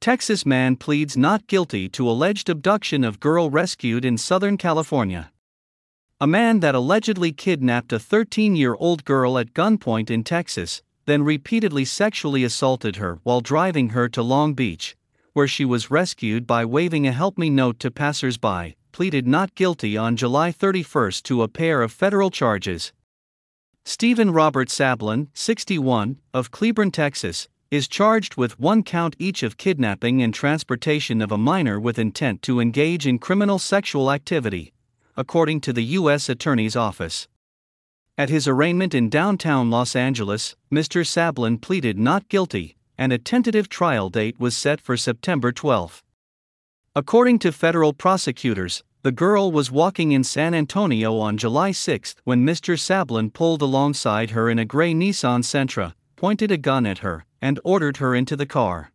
Texas man pleads not guilty to alleged abduction of girl rescued in Southern California. A man that allegedly kidnapped a 13-year-old girl at gunpoint in Texas, then repeatedly sexually assaulted her while driving her to Long Beach, where she was rescued by waving a "help me" note to passers-by, pleaded not guilty on July 31 to a pair of federal charges. Stephen Robert Sablin, 61, of Cleburne, Texas, is charged with 1 count each of kidnapping and transportation of a minor with intent to engage in criminal sexual activity, according to the U.S. Attorney's Office. At his arraignment in downtown Los Angeles, Mr. Sablin pleaded not guilty, and a tentative trial date was set for September 12. According to federal prosecutors, the girl was walking in San Antonio on July 6 when Mr. Sablin pulled alongside her in a gray Nissan Sentra, pointed a gun at her, and ordered her into the car.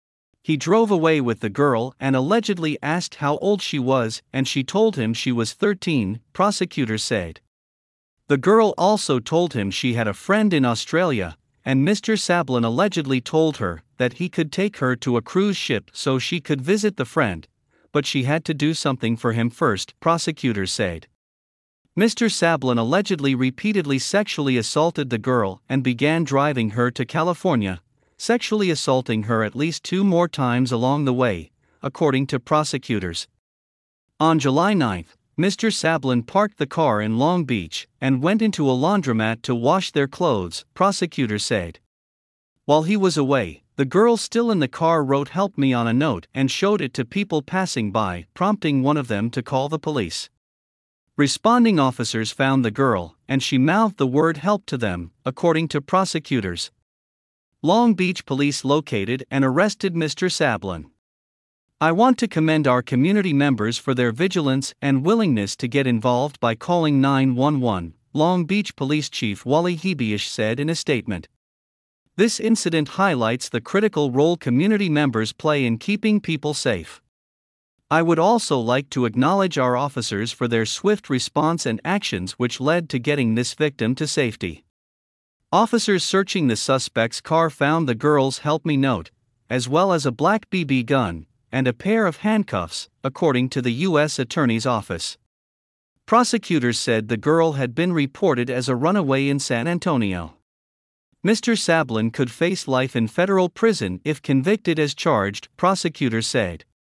He drove away with the girl and allegedly asked how old she was, and she told him she was 13, prosecutors said. The girl also told him she had a friend in Australia, and Mr. Sablin allegedly told her that he could take her to a cruise ship so she could visit the friend, but she had to do something for him first, prosecutors said. Mr. Sablin allegedly repeatedly sexually assaulted the girl and began driving her to California, sexually assaulting her at least 2 more times along the way, according to prosecutors. On July 9, Mr. Sablin parked the car in Long Beach and went into a laundromat to wash their clothes, prosecutors said. While he was away, the girl still in the car wrote "help me" on a note and showed it to people passing by, prompting one of them to call the police. Responding officers found the girl, and she mouthed the word "help" to them, according to prosecutors. Long Beach police located and arrested Mr. Sablin. "I want to commend our community members for their vigilance and willingness to get involved by calling 911, Long Beach Police Chief Wally Hebeish said in a statement. This incident highlights the critical role community members play in keeping people safe. I would also like to acknowledge our officers for their swift response and actions which led to getting this victim to safety." Officers searching the suspect's car found the girl's "help me" note, as well as a black BB gun, and a pair of handcuffs, according to the U.S. Attorney's Office. Prosecutors said the girl had been reported as a runaway in San Antonio. Mr. Sablin could face life in federal prison if convicted as charged, prosecutors said.